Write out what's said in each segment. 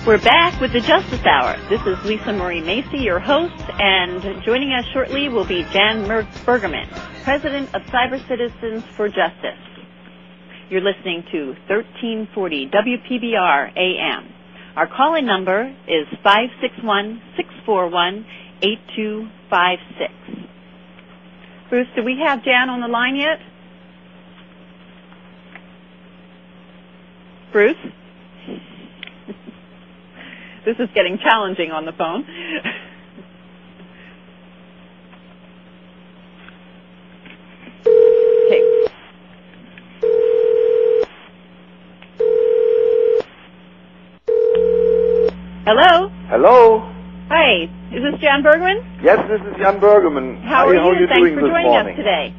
We're back with the Justice Hour. This is Lisa Marie Macy, your host, and joining us shortly will be Jan Bergerman, President of Cyber Citizens for Justice. You're listening to 1340 WPBR AM. Our call-in number is 561-641-8256. Bruce, do we have Jan on the line yet? Bruce? This is getting challenging on the phone. Okay. Hello? Hello? Hi, is this Jan Bergerman? Yes, this is Jan Bergerman. How are you? Thanks doing for this joining morning? us today.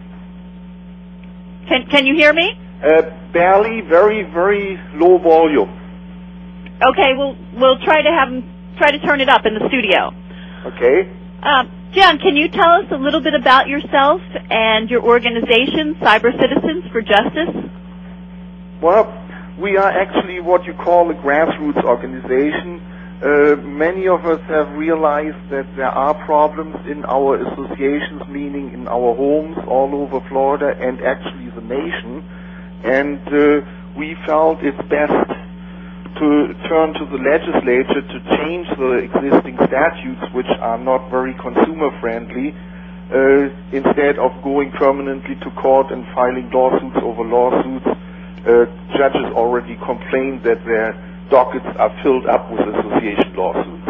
Can you hear me? Barely, very, very low volume. Okay, we'll try to turn it up in the studio. Okay. Jan, can you tell us a little bit about yourself and your organization, Cyber Citizens for Justice? Well, we are actually what you call a grassroots organization. Many of us have realized that there are problems in our associations, meaning in our homes all over Florida and actually the nation. And we felt it's best to turn to the legislature to change the existing statutes, which are not very consumer-friendly, instead of going permanently to court and filing lawsuits over lawsuits. Judges already complained that their dockets are filled up with association lawsuits.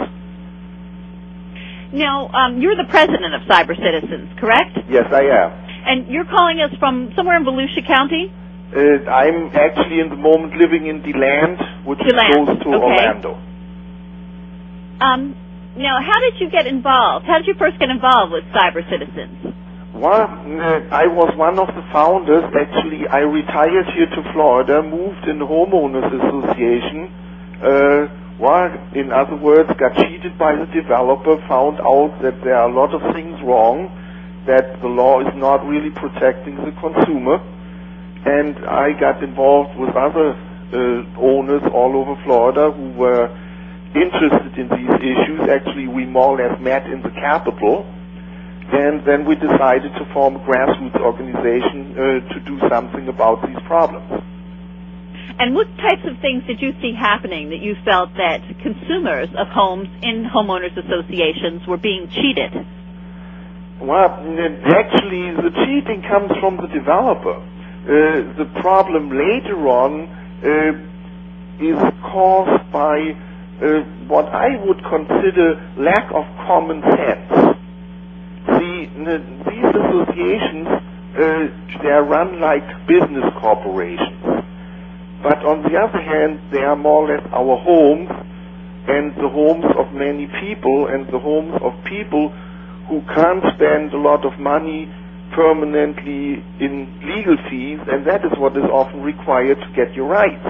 Now, you're the president of Cyber Citizens, correct? Yes, I am. And you're calling us from somewhere in Volusia County? I'm actually in the moment living in DeLand, which is close to Orlando. Now, how did you get involved? How did you first get involved with Cyber Citizens? Well, I was one of the founders. Actually, I retired here to Florida, moved in the Homeowners Association. In other words, got cheated by the developer, found out that there are a lot of things wrong, that the law is not really protecting the consumer. And I got involved with other owners all over Florida who were interested in these issues. Actually, we more or less met in the Capitol, and then we decided to form a grassroots organization to do something about these problems. And what types of things did you see happening that you felt that consumers of homes in homeowners associations were being cheated? Well, actually, the cheating comes from the developer. The problem later on is caused by what I would consider lack of common sense. These associations, they are run like business corporations. But on the other hand, they are more or less our homes and the homes of many people and the homes of people who can't spend a lot of money permanently in legal fees, and that is what is often required to get your rights.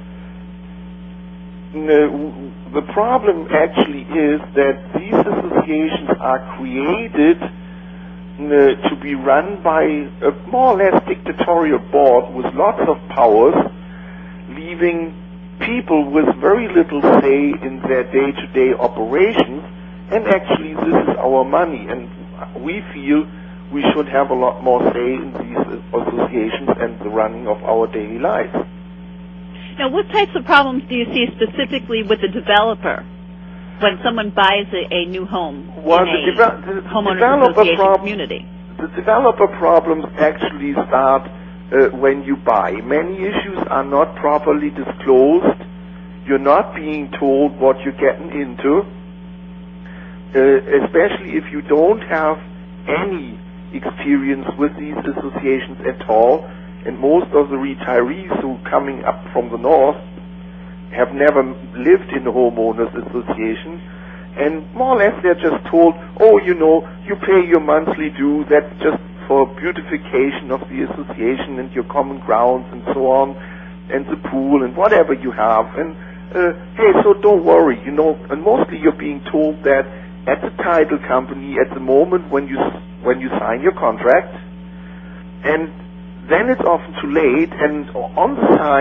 The problem actually is that these associations are created to be run by a more or less dictatorial board with lots of powers, leaving people with very little say in their day-to-day operations, and actually this is our money, and we feel we should have a lot more say in these associations and the running of our daily lives. Now, what types of problems do you see specifically with the developer when someone buys a new home in a homeowners association community? The developer problems actually start when you buy. Many issues are not properly disclosed. You're not being told what you're getting into, especially if you don't have any experience with these associations at all, and most of the retirees who are coming up from the north have never lived in a homeowners association, and more or less they're just told, oh, you know, you pay your monthly due, that's just for beautification of the association and your common grounds and so on, and the pool and whatever you have, and hey, so don't worry, you know, and mostly you're being told that at the title company at the moment when you sign your contract, and then it's often too late, and on the side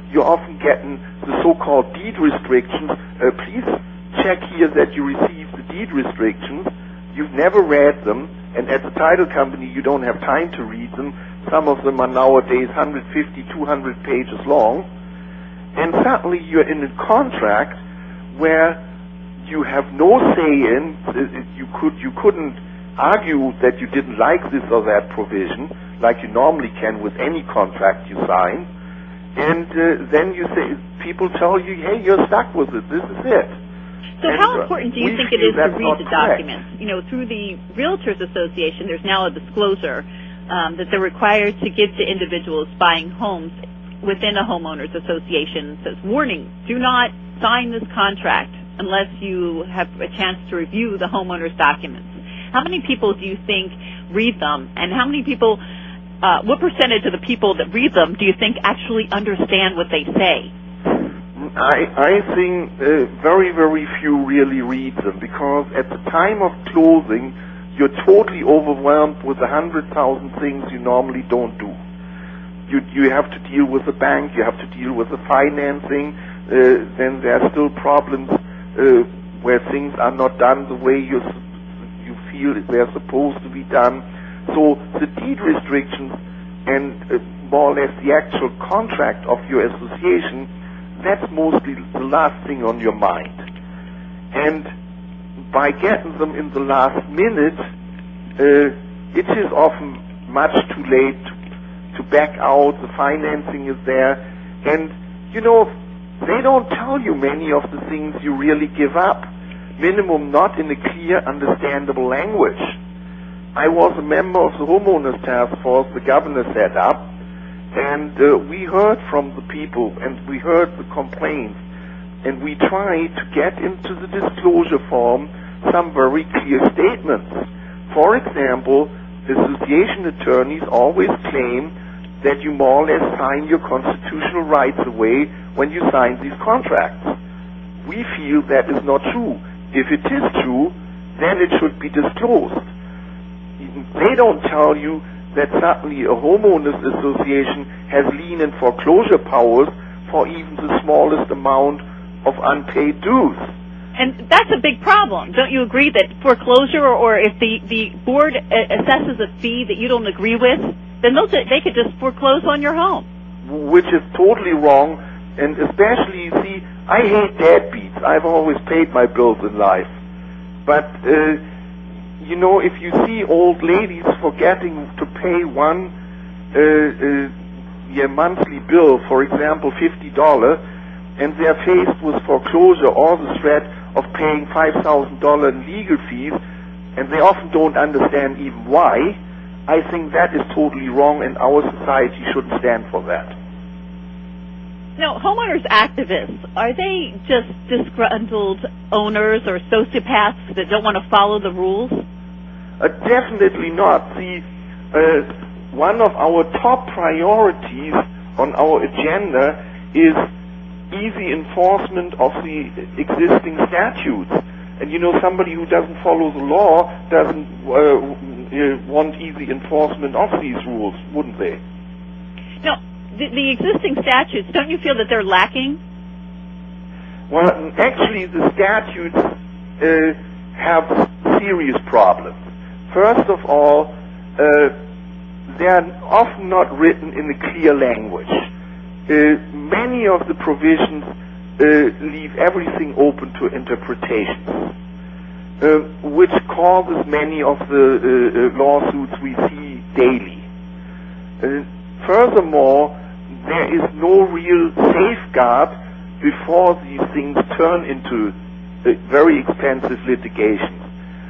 you're often getting the so-called deed restrictions. Please check here that you received the deed restrictions. You've never read them, and as a title company, you don't have time to read them. Some of them are nowadays 150, 200 pages long. And suddenly you're in a contract where you have no say in. You couldn't argue that you didn't like this or that provision, like you normally can with any contract you sign. And then you say, people tell you, hey, you're stuck with it. This is it. So how important do you think it is to read the documents? You know, through the Realtors Association, there's now a disclosure that they're required to give to individuals buying homes within a homeowners association. It says, warning, do not sign this contract unless you have a chance to review the homeowners documents. How many people do you think read them, and how many people, what percentage of the people that read them do you think actually understand what they say? I think very, very few really read them, because at the time of closing, you're totally overwhelmed with 100,000 things you normally don't do. You have to deal with the bank, you have to deal with the financing, then there are still problems where things are not done the way you feel they're supposed to be done. So the deed restrictions and more or less the actual contract of your association, that's mostly the last thing on your mind. And by getting them in the last minute, it is often much too late to back out. The financing is there. And, you know, they don't tell you many of the things you really give up. Minimum not in a clear, understandable language. I was a member of the Homeowners Task Force the governor set up, and we heard from the people, and we heard the complaints, and we tried to get into the disclosure form some very clear statements. For example, association attorneys always claim that you more or less sign your constitutional rights away when you sign these contracts. We feel that is not true. If it is true, then it should be disclosed. They don't tell you that suddenly a homeowners association has lien and foreclosure powers for even the smallest amount of unpaid dues. And that's a big problem. Don't you agree that foreclosure, or if the board assesses a fee that you don't agree with, then they could just foreclose on your home? Which is totally wrong, and especially, you see, I hate deadbeats. I've always paid my bills in life. But, you know, if you see old ladies forgetting to pay one monthly bill, for example, $50, and they're faced with foreclosure or the threat of paying $5,000 in legal fees, and they often don't understand even why, I think that is totally wrong, and our society shouldn't stand for that. Now, homeowners activists, are they just disgruntled owners or sociopaths that don't want to follow the rules? Definitely not. See, one of our top priorities on our agenda is easy enforcement of the existing statutes. And you know, somebody who doesn't follow the law doesn't want easy enforcement of these rules, wouldn't they? Now, the existing statutes, don't you feel that they're lacking? Well, actually, the statutes have serious problems. First of all, they are often not written in a clear language. Many of the provisions leave everything open to interpretations, which causes many of the lawsuits we see daily. Furthermore, there is no real safeguard before these things turn into very expensive litigation.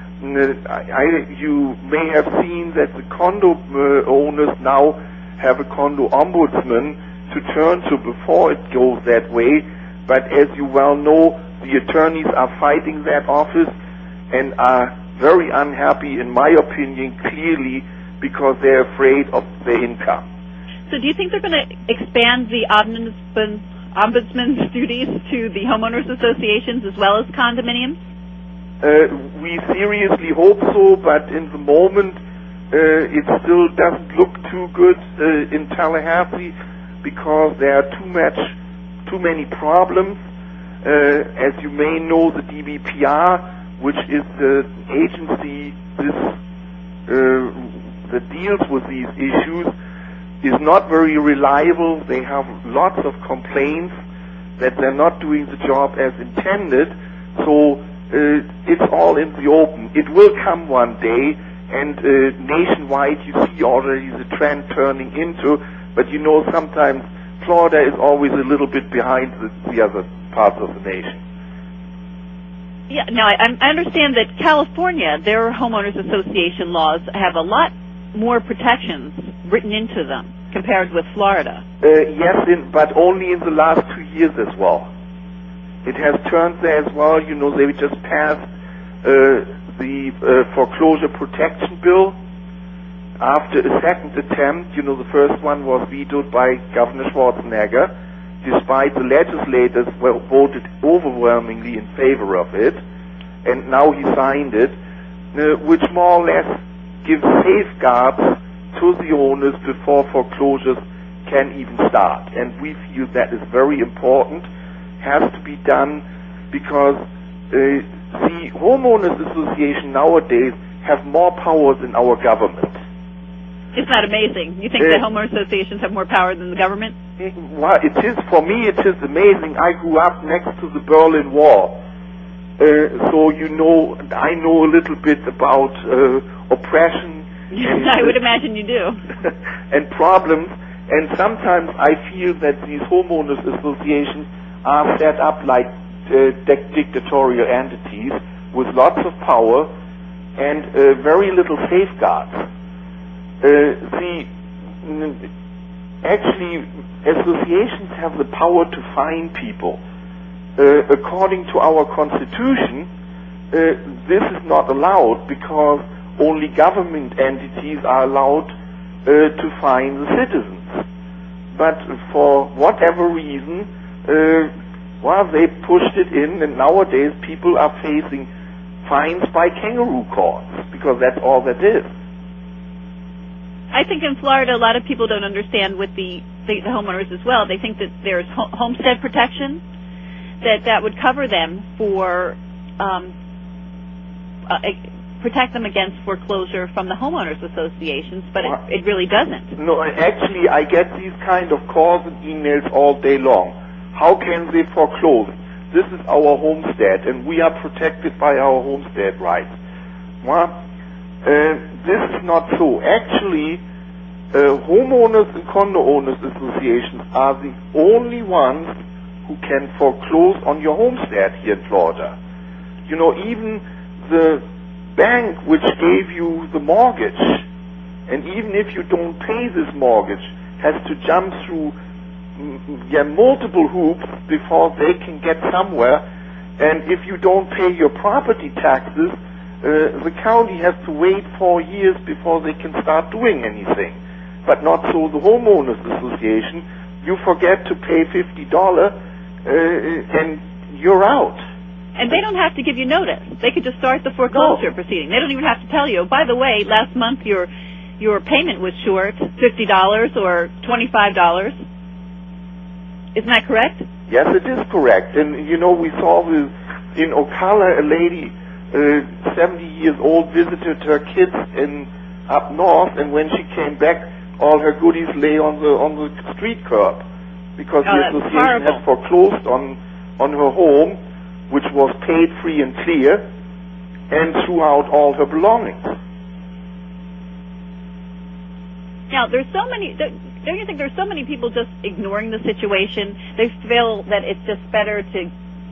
You may have seen that the condo owners now have a condo ombudsman to turn to before it goes that way, but as you well know, the attorneys are fighting that office and are very unhappy, in my opinion, clearly because they're afraid of their income. So do you think they're going to expand the ombudsman's duties to the homeowners associations as well as condominiums? We seriously hope so, but in the moment it still doesn't look too good in Tallahassee, because there are too much too many problems. As you may know, the DBPR, which is the agency that deals with these issues, is not very reliable. They have lots of complaints that they're not doing the job as intended. So it's all in the open. It will come one day, and nationwide you see already the trend turning into, but you know sometimes Florida is always a little bit behind the other parts of the nation. Yeah, now I understand that California, their homeowners association laws have a lot more protections written into them compared with Florida. Yes, but only in the last 2 years as well. It has turned there as well. You know, they just passed the foreclosure protection bill after a second attempt. You know, the first one was vetoed by Governor Schwarzenegger, despite the legislators voted overwhelmingly in favor of it, and now he signed it, which more or less gives safeguards to the owners before foreclosures can even start. And we feel that is very important, has to be done, because the homeowners association nowadays have more power than our government. Isn't that amazing? You think the homeowners associations have more power than the government? Well, it is, for me, it is amazing. I grew up next to the Berlin Wall. So you know, I know a little bit about oppression. I would imagine you do. And problems. And sometimes I feel that these homeowners associations are set up like dictatorial entities with lots of power and very little safeguards. Actually, associations have the power to fine people. According to our Constitution, this is not allowed because only government entities are allowed to fine the citizens. But for whatever reason, they pushed it in, and nowadays people are facing fines by kangaroo courts because that's all that is. I think in Florida, a lot of people don't understand with the homeowners as well. They think that there's homestead protection, that would cover them for protect them against foreclosure from the homeowners associations, but it really doesn't. No, actually, I get these kind of calls and emails all day long. How can they foreclose? This is our homestead, and we are protected by our homestead rights. This is not so. Actually, homeowners and condo owners associations are the only ones who can foreclose on your homestead here in Florida. You know, even the bank which gave you the mortgage, and even if you don't pay this mortgage, has to jump through multiple hoops before they can get somewhere. And if you don't pay your property taxes, the county has to wait 4 years before they can start doing anything. But not so the homeowners association. You forget to pay $50 and you're out. And they don't have to give you notice. They could just start the foreclosure proceeding. They don't even have to tell you, by the way, last month your payment was short, $50 or $25. Isn't that correct? Yes, it is correct. And, you know, we saw in Ocala, a lady, 70 years old, visited her kids up north, and when she came back, all her goodies lay on the street curb because the association had foreclosed on her home, which was paid free and clear, and threw out all her belongings. Now, there's so many. Don't you think there's so many people just ignoring the situation? They feel that it's just better to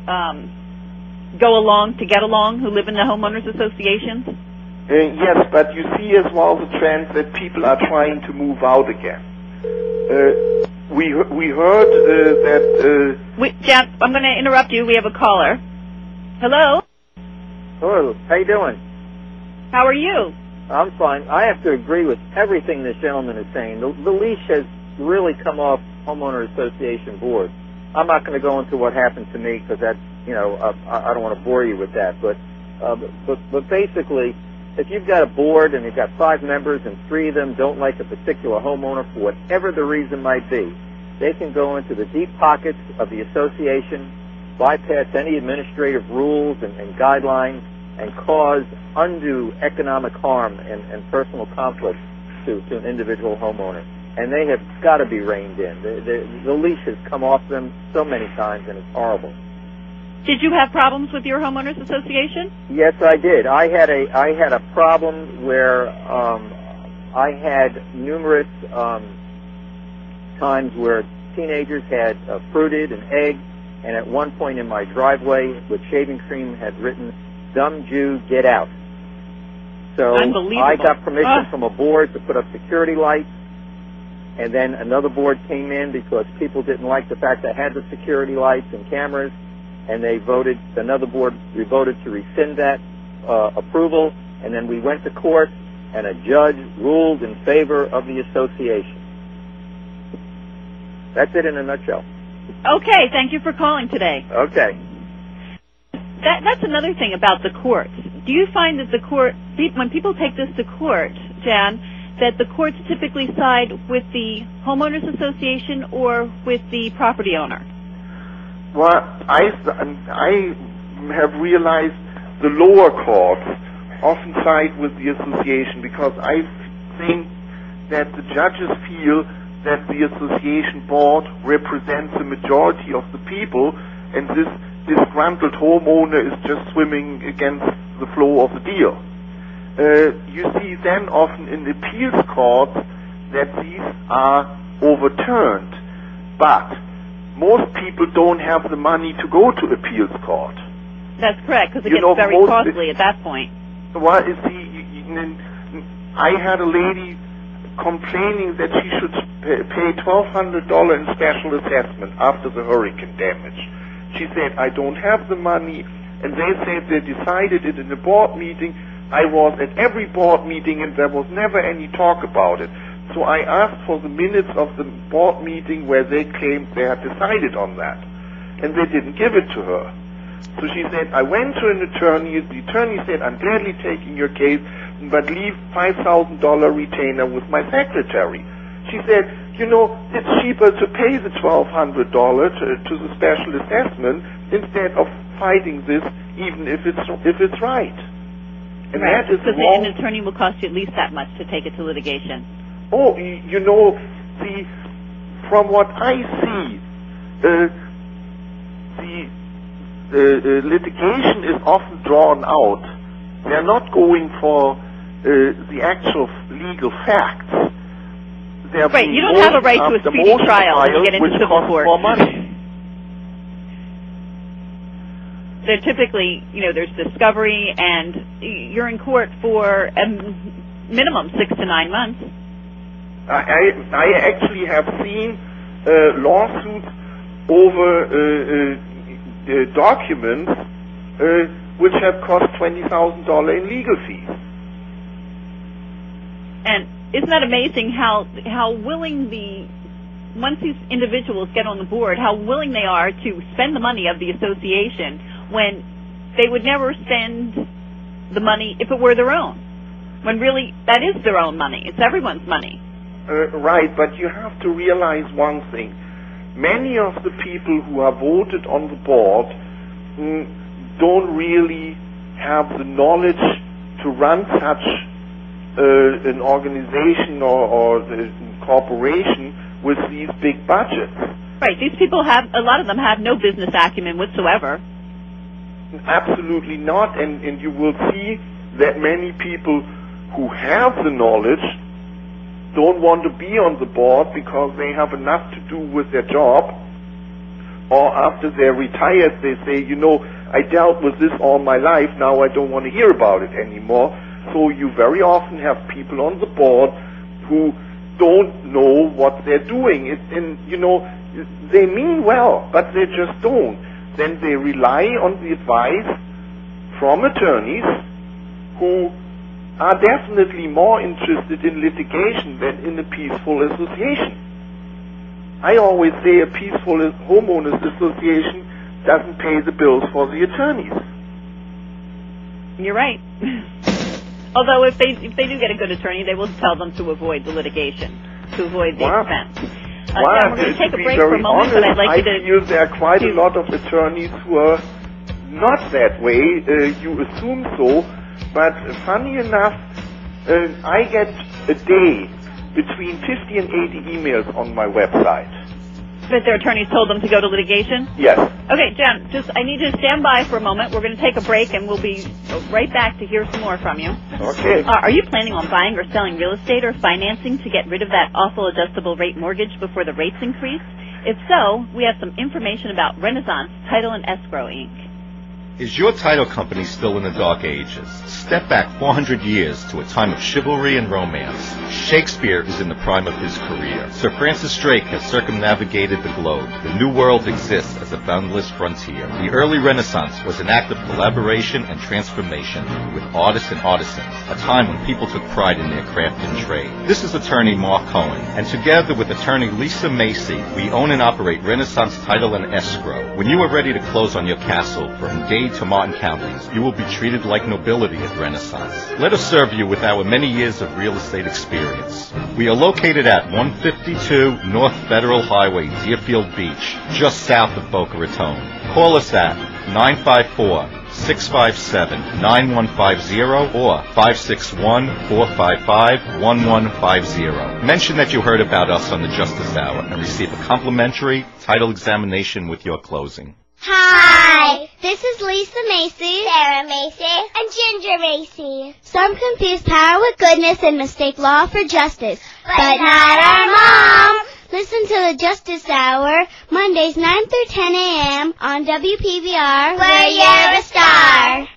go along to get along, who live in the homeowners associations? Yes, but you see as well the trend that people are trying to move out again. We heard that... Jan, I'm going to interrupt you. We have a caller. Hello? Hello. How you doing? How are you? I'm fine. I have to agree with everything this gentleman is saying. The leash has really come off homeowner association board. I'm not going to go into what happened to me because that's, I don't want to bore you with that. But basically, if you've got a board and you've got 5 members and 3 of them don't like a particular homeowner for whatever the reason might be, they can go into the deep pockets of the association, bypass any administrative rules and guidelines, and cause undue economic harm and personal conflict to an individual homeowner. And they have got to be reined in. The leash has come off them so many times, and it's horrible. Did you have problems with your homeowners association? Yes, I did. I had a problem where I had numerous times where teenagers had fruited an egg, and at one point in my driveway with shaving cream had written, "Dumb Jew, get out." So I got permission from a board to put up security lights, and then another board came in because people didn't like the fact I had the security lights and cameras, and another board voted to rescind that approval, and then we went to court, and a judge ruled in favor of the association. That's it in a nutshell. Okay, thank you for calling today. Okay. That's another thing about the courts. Do you find that when people take this to court, Jan, that the courts typically side with the homeowners association or with the property owner? Well, I have realized the lower courts often side with the association, because I think that the judges feel that the association board represents the majority of the people, and this disgruntled homeowner is just swimming against the flow of the deal. You see then often in appeals courts that these are overturned, but most people don't have the money to go to appeals court. That's correct, because it gets very costly at that point. Well, you see, I had a lady complaining that she should pay $1,200 in special assessment after the hurricane damage. She said, "I don't have the money," and they said they decided it in a board meeting. I was at every board meeting, and there was never any talk about it. So I asked for the minutes of the board meeting where they claimed they had decided on that, and they didn't give it to her. So she said, "I went to an attorney. The attorney said, 'I'm gladly taking your case, but leave $5,000 retainer with my secretary.'" She said, "It's cheaper to pay the $1,200 to the special assessment instead of fighting this, even if it's right." And right, that is because wrong. an attorney will cost you at least that much to take it to litigation. Oh, from what I see, the litigation is often drawn out. They're not going for the actual legal facts. Right, you don't have a right to a speedy trial when you get into civil court. More money. They're typically, there's discovery, and you're in court for a minimum 6 to 9 months. I actually have seen lawsuits over documents which have cost $20,000 in legal fees. And isn't that amazing how willing once these individuals get on the board, how willing they are to spend the money of the association when they would never spend the money if it were their own, when really that is their own money. It's everyone's money. Right, but you have to realize one thing. Many of the people who are voted on the board don't really have the knowledge to run such an organization or a corporation with these big budgets. Right, these people a lot of them have no business acumen whatsoever. Absolutely not, and you will see that many people who have the knowledge don't want to be on the board because they have enough to do with their job, or after they're retired they say, I dealt with this all my life, now I don't want to hear about it anymore. So you very often have people on the board who don't know what they're doing. They mean well, but they just don't. Then they rely on the advice from attorneys who are definitely more interested in litigation than in a peaceful association. I always say a peaceful homeowners association doesn't pay the bills for the attorneys. You're right. Although if they do get a good attorney, they will tell them to avoid the litigation, to avoid the expense. John, we're going to take a break for a moment, but I'd like you to... I feel there are quite a lot of attorneys who are not that way. You assume so, but funny enough, I get a day between 50 and 80 emails on my website. That their attorneys told them to go to litigation? Yes. Okay, John, I need you to stand by for a moment. We're going to take a break, and we'll be right back to hear some more from you. Okay. Are you planning on buying or selling real estate or financing to get rid of that awful adjustable rate mortgage before the rates increase? If so, we have some information about Renaissance Title and Escrow, Inc. Is your title company still in the Dark Ages? Step back 400 years to a time of chivalry and romance. Shakespeare is in the prime of his career. Sir Francis Drake has circumnavigated the globe. The New World exists as a boundless frontier. The early Renaissance was an act of collaboration and transformation with artists and artisans, a time when people took pride in their craft and trade. This is attorney Mark Cohen, and together with attorney Lisa Macy, we own and operate Renaissance Title and Escrow. When you are ready to close on your castle from Dade to Martin counties, you will be treated like nobility at Renaissance. Let us serve you with our many years of real estate experience. We are located at 152 North Federal Highway, Deerfield Beach, just south of Boca Raton. Call us at 954-657-9150 or 561-455-1150. Mention that you heard about us on the Justice Hour and receive a complimentary title examination with your closing. Hi, this is Lisa Macy, Sarah Macy, and Ginger Macy. Some confuse power with goodness and mistake law for justice, but not our mom. Listen to the Justice Hour, Mondays 9 through 10 a.m. on WPVR, where you're a star.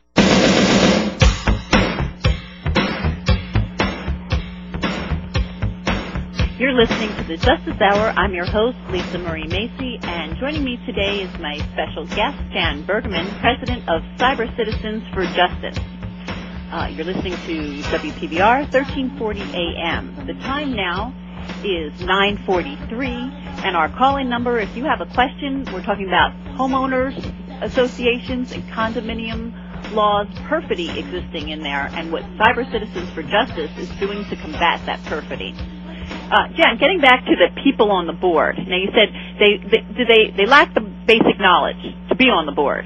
You're listening to the Justice Hour. I'm your host, Lisa Marie Macy, and joining me today is my special guest, Jan Bergerman, President of Cyber Citizens for Justice. You're listening to WPVR, 1340 AM. The time now is 9:43, and our call-in number, if you have a question, we're talking about homeowners associations and condominium laws, perfidy existing in there, and what Cyber Citizens for Justice is doing to combat that perfidy. Jen, getting back to the people on the board. Now, you said they lack the basic knowledge to be on the board.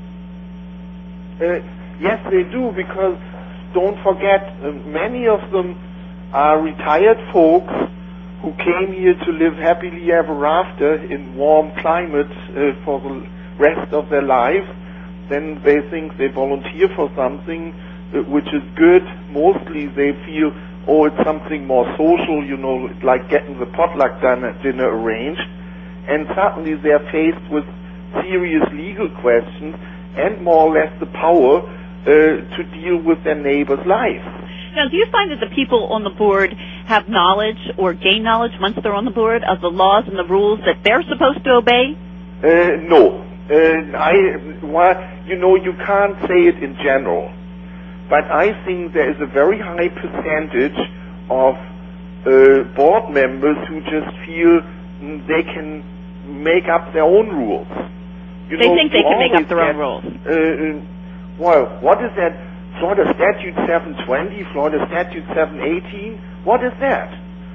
Yes, they do, because don't forget, many of them are retired folks who came here to live happily ever after in warm climates for the rest of their lives. Then they think they volunteer for something which is good. Mostly they feel, oh, it's something more social, like getting the potluck dinner arranged. And suddenly they're faced with serious legal questions and more or less the power to deal with their neighbor's life. Now, do you find that the people on the board have knowledge or gain knowledge once they're on the board of the laws and the rules that they're supposed to obey? No. You can't say it in general. But I think there is a very high percentage of board members who just feel they can make up their own rules. They think they can make up their own rules. Well, what is that? Florida Statute 720, Florida Statute 718? What is that?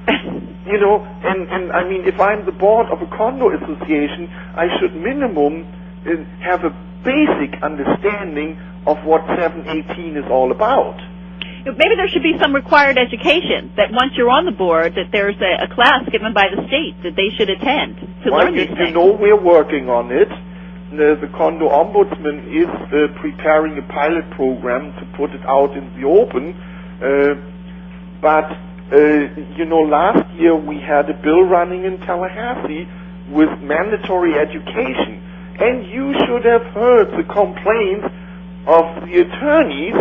And I mean, if I'm the board of a condo association, I should minimum have a basic understanding of what 718 is all about. Maybe there should be some required education, that once you're on the board, that there's a class given by the state that they should attend to learn these things. We're working on it. The condo ombudsman is preparing a pilot program to put it out in the open. But last year we had a bill running in Tallahassee with mandatory education. And you should have heard the complaints of the attorneys.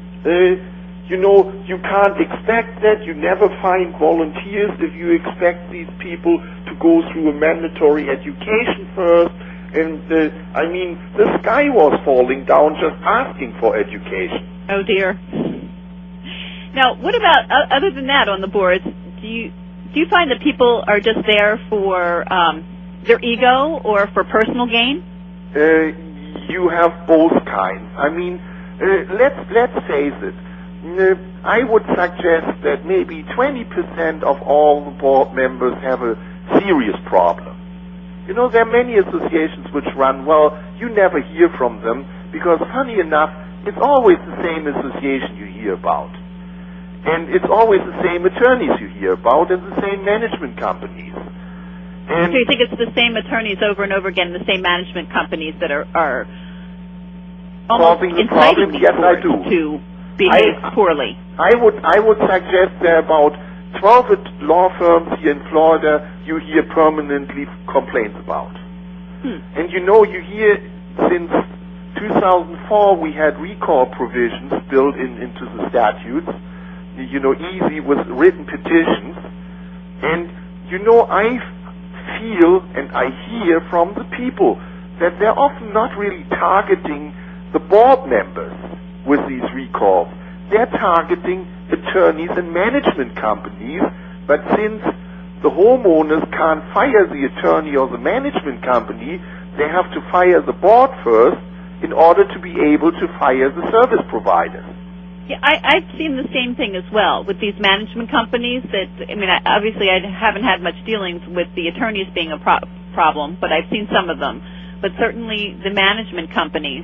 You can't expect that. You never find volunteers if you expect these people to go through a mandatory education first. And, the sky was falling down just asking for education. Oh, dear. Now, what about, other than that on the boards, do you find that people are just there for their ego or for personal gain? You have both kinds. Let's face it. I would suggest that maybe 20% of all the board members have a serious problem. You know, there are many associations which run well. You never hear from them because, funny enough, it's always the same association you hear about. And it's always the same attorneys you hear about and the same management companies. And so you think it's the same attorneys over and over again, the same management companies that are almost inciting these boards to behave poorly? I would suggest there are about 12 law firms here in Florida you hear permanently complaints about. And you know, you hear since 2004 we had recall provisions built into the statutes. You know, easy with written petitions. And, you know, I feel and I hear from the people that they're often not really targeting the board members with these recalls. They're targeting attorneys and management companies, but since the homeowners can't fire the attorney or the management company, they have to fire the board first in order to be able to fire the service providers. Yeah, I've seen the same thing as well with these management companies. Obviously I haven't had much dealings with the attorneys being a problem, but I've seen some of them. But certainly the management companies,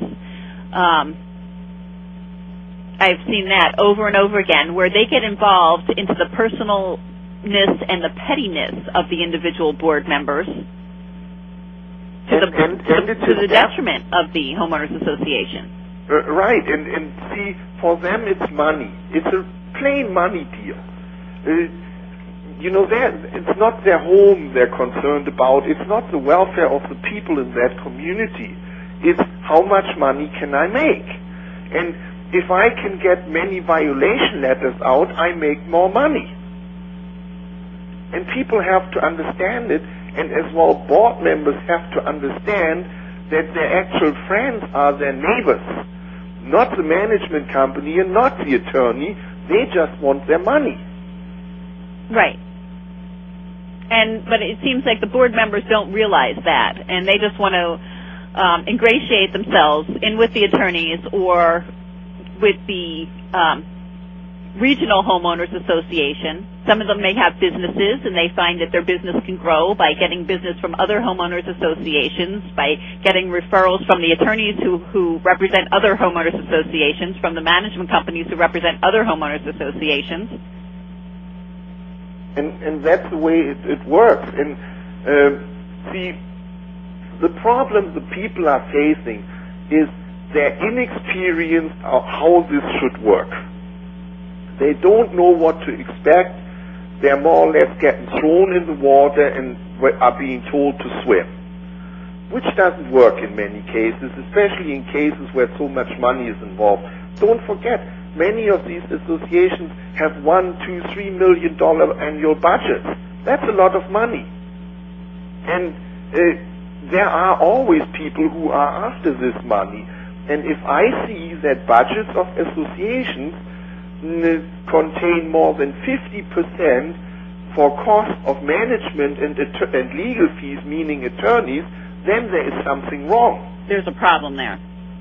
I've seen that over and over again, where they get involved into the personalness and the pettiness of the individual board members to the detriment of the homeowners association. Right, and see, for them it's money. It's a plain money deal. You know, it's not their home they're concerned about. It's not the welfare of the people in that community. It's how much money can I make. And if I can get many violation letters out, I make more money. And people have to understand it, and as well board members have to understand that their actual friends are their neighbors, not the management company and not the attorney. They just want their money. Right. But it seems like the board members don't realize that, and they just want to ingratiate themselves in with the attorneys or with the regional homeowners association. Some of them may have businesses, and they find that their business can grow by getting business from other homeowners associations, by getting referrals from the attorneys who represent other homeowners associations, from the management companies who represent other homeowners associations. And that's the way it works. And see, the problem the people are facing is their inexperience of how this should work. They don't know what to expect. They're more or less getting thrown in the water and are being told to swim, which doesn't work in many cases, especially in cases where so much money is involved. Don't forget, many of these associations have $1, $2, $3 million annual budgets. That's a lot of money. And there are always people who are after this money. And if I see that budgets of associations contain more than 50% for cost of management and legal fees, meaning attorneys, then there is something wrong. There's a problem there.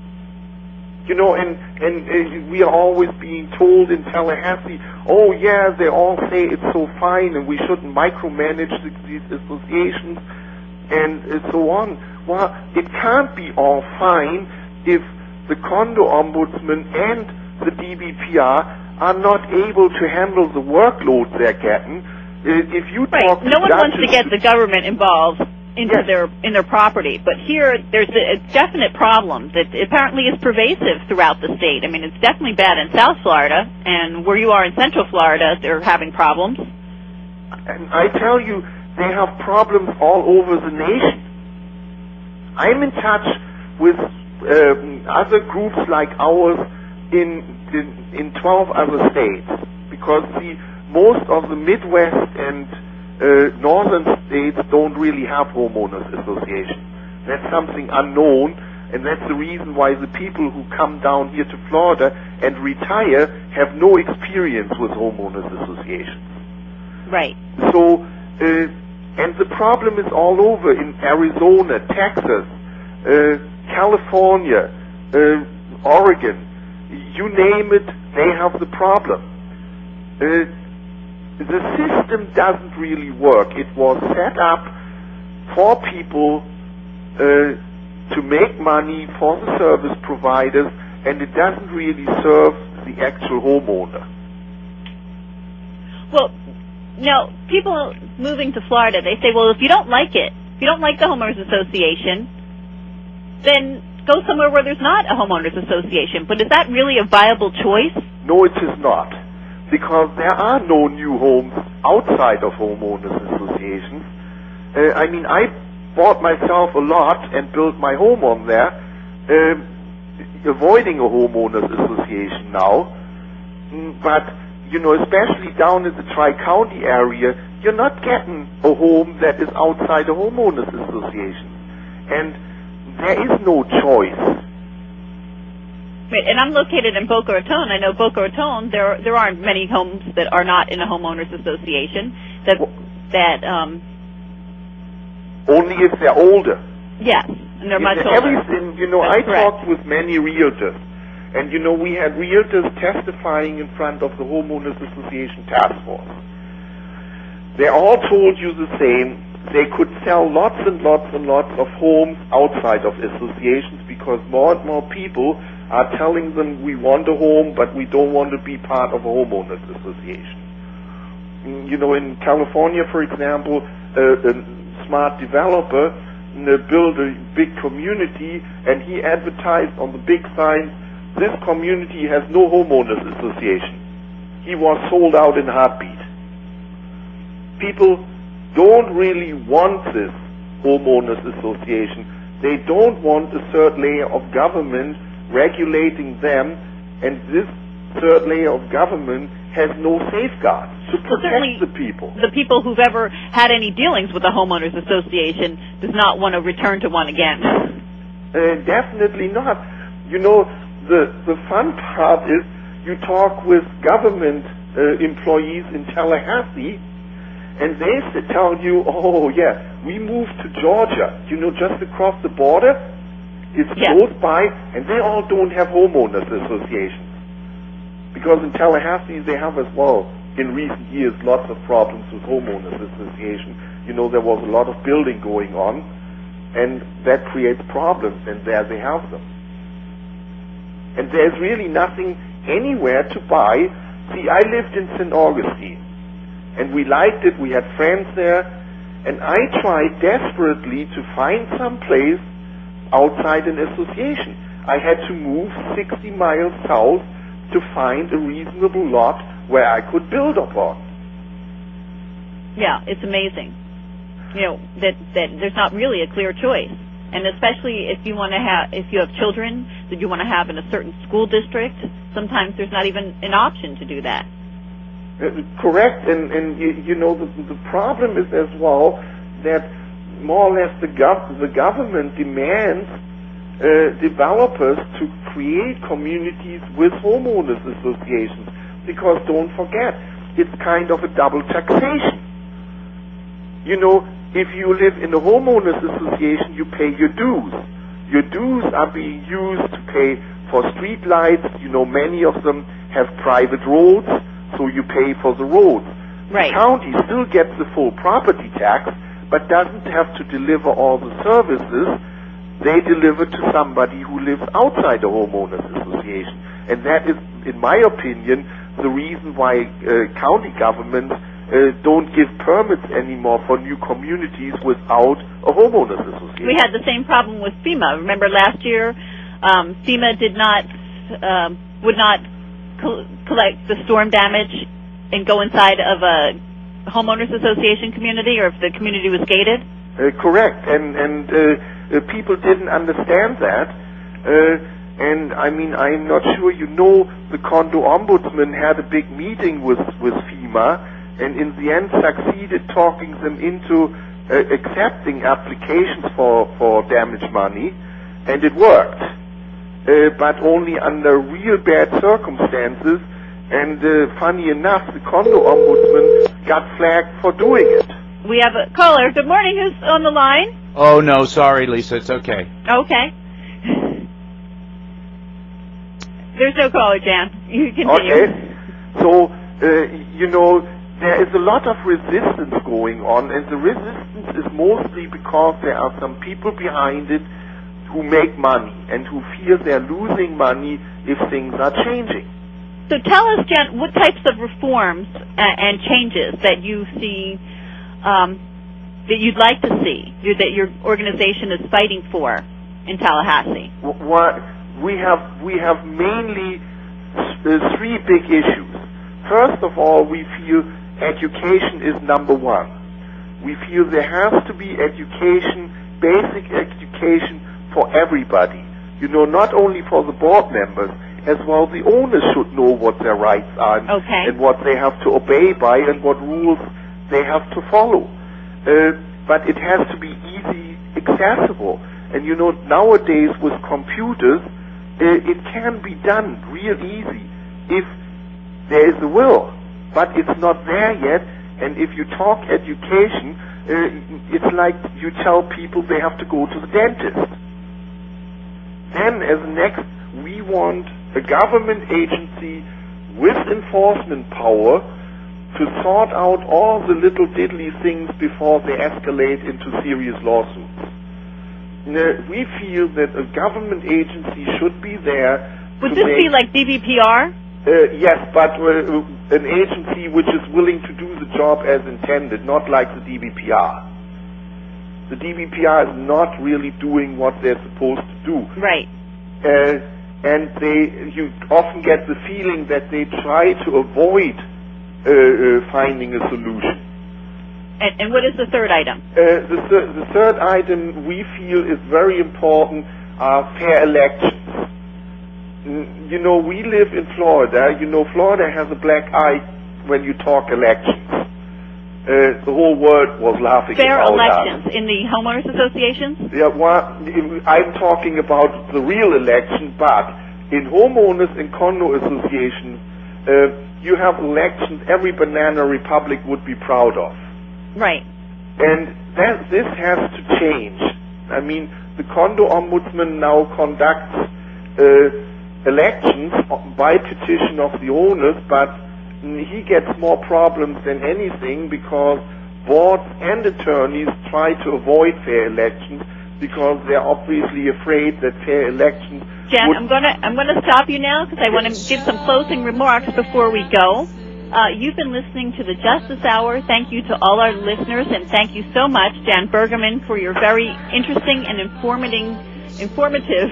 You know, and we are always being told in Tallahassee, oh yeah, they all say it's so fine and we shouldn't micromanage these associations and so on. Well, it can't be all fine if the condo ombudsman and the DBPR are not able to handle the workload they're getting. If you talk to no one wants to get the government involved into their property, but here there's a definite problem that apparently is pervasive throughout the state. I mean, it's definitely bad in South Florida, and where you are in Central Florida, they're having problems. And I tell you, they have problems all over the nation. I'm in touch with other groups like ours in 12 other states, because most of the Midwest and northern states don't really have homeowners associations. That's something unknown, and that's the reason why the people who come down here to Florida and retire have no experience with homeowners associations. Right. So, and the problem is all over in Arizona, Texas, California, Oregon. You name it, they have the problem. the system doesn't really work. It was set up for people to make money for the service providers, and it doesn't really serve the actual homeowner. Well, now, people moving to Florida, they say, well, if you don't like it, if you don't like the homeowners association, then go somewhere where there's not a homeowners association. But is that really a viable choice? No, it is not, because there are no new homes outside of homeowners associations. I bought myself a lot and built my home on there, avoiding a homeowners association now. But, especially down in the Tri-County area, you're not getting a home that is outside a homeowners association. And there is no choice. Right, and I'm located in Boca Raton. I know Boca Raton, there aren't many homes that are not in a homeowners association. Only if they're older. Yes, and they're much older. Everything, I talked with many realtors, and we had realtors testifying in front of the Homeowners Association Task Force. They all told you the same. They could sell lots and lots and lots of homes outside of associations because more and more people are telling them we want a home, but we don't want to be part of a homeowners association. In California, for example, a smart developer built a big community, and he advertised on the big signs, this community has no homeowners association. He was sold out in a heartbeat. People don't really want this homeowners association. They don't want a third layer of government regulating them, and this third layer of government has no safeguards to protect the people. The people who've ever had any dealings with a homeowners association does not want to return to one again. Definitely not. The fun part is you talk with government employees in Tallahassee, and they tell you, oh yeah, we moved to Georgia, just across the border. It's close by, and they all don't have homeowners associations. Because in Tallahassee they have as well, in recent years, lots of problems with homeowners association. There was a lot of building going on, and that creates problems, and there they have them. And there's really nothing anywhere to buy. See, I lived in St. Augustine, and we liked it, we had friends there, and I tried desperately to find some place outside an association. I had to move 60 miles south to find a reasonable lot where I could build upon. Yeah, it's amazing. That there's not really a clear choice. And especially if you have children that you want to have in a certain school district, sometimes there's not even an option to do that. Correct, and the problem is as well that more or less the government demands developers to create communities with homeowners associations, because don't forget, it's kind of a double taxation. If you live in a homeowners association, you pay your dues. Your dues are being used to pay for street lights. Many of them have private roads, so you pay for the roads. Right. The county still gets the full property tax, but doesn't have to deliver all the services. They deliver to somebody who lives outside a homeowners association. And that is, in my opinion, the reason why county governments don't give permits anymore for new communities without a homeowners association. We had the same problem with FEMA. Remember last year, FEMA would not collect the storm damage and go inside of a homeowners association community, or if the community was gated? Correct, and people didn't understand that. And I'm not sure the condo ombudsman had a big meeting with FEMA, and in the end succeeded talking them into accepting applications for damage money, and it worked. But only under real bad circumstances, and funny enough, the condo ombudsman got flagged for doing it. We have a caller. Good morning. Who's on the line? Oh, no, sorry, Lisa. It's okay. Okay. There's no caller, Jan. You continue. Okay. So, there is a lot of resistance going on, and the resistance is mostly because there are some people behind it who make money and who feel they're losing money if things are changing. So tell us, Jen, what types of reforms and changes that you see, that you'd like to see, that your organization is fighting for in Tallahassee? We have mainly three big issues. First of all, we feel education is number one. We feel there has to be education, basic education for everybody. You know, not only for the board members, as well the owners should know what their rights are and what they have to obey by and what rules they have to follow. But it has to be easy, accessible. And you know, nowadays with computers, it can be done real easy if there is a will. But it's not there yet, and if you talk education, it's like you tell people they have to go to the dentist. Then as next, we want a government agency with enforcement power to sort out all the little diddly things before they escalate into serious lawsuits. We feel that a government agency should be there. Would this be like DBPR? Yes, but an agency which is willing to do the job as intended, not like the DBPR. The DBPR is not really doing what they're supposed to do. Right. And you often get the feeling that they try to avoid finding a solution. And what is the third item? The third item we feel is very important are fair elections. You know, we live in Florida. You know, Florida has a black eye when you talk elections. The whole world was laughing fair about elections that. In the homeowners associations? Yeah, well, I'm talking about the real election, but in homeowners and condo associations, you have elections every banana republic would be proud of. Right. And this has to change. I mean, the condo ombudsman now conducts elections by petition of the owners, but he gets more problems than anything because boards and attorneys try to avoid fair elections because they're obviously afraid that fair elections. Jen, I'm gonna stop you now because I want to give some closing remarks before we go. You've been listening to the Justice Hour. Thank you to all our listeners, and thank you so much, Jan Bergerman, for your very interesting and informative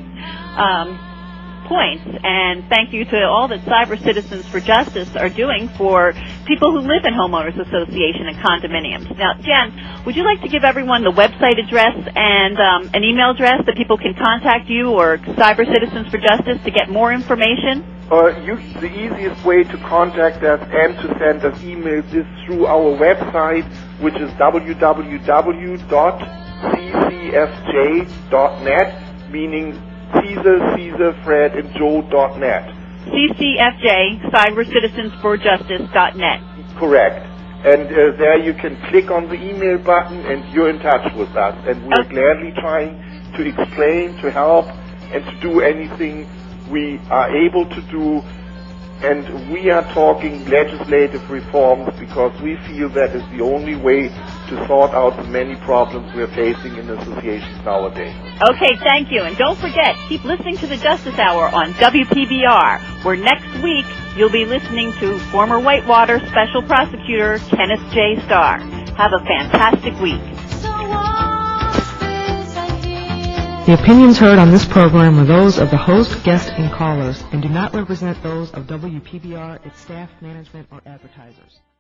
points. And thank you to all that Cyber Citizens for Justice are doing for people who live in homeowners association and condominiums. Now, Jan, would you like to give everyone the website address and an email address that people can contact you or Cyber Citizens for Justice to get more information? The easiest way to contact us and to send us emails is through our website, which is www.ccfj.net, meaning Caesar, Fred, and Joe.net. CCFJ, CyberCitizensForJustice.net. Correct. And there you can click on the email button and you're in touch with us. And we're gladly trying to explain, to help, and to do anything we are able to do. And we are talking legislative reforms because we feel that is the only way to sort out the many problems we're facing in associations nowadays. Okay, thank you. And don't forget, keep listening to the Justice Hour on WPBR, where next week you'll be listening to former Whitewater Special Prosecutor Kenneth J. Starr. Have a fantastic week. The opinions heard on this program are those of the host, guests, and callers, and do not represent those of WPBR, its staff, management, or advertisers.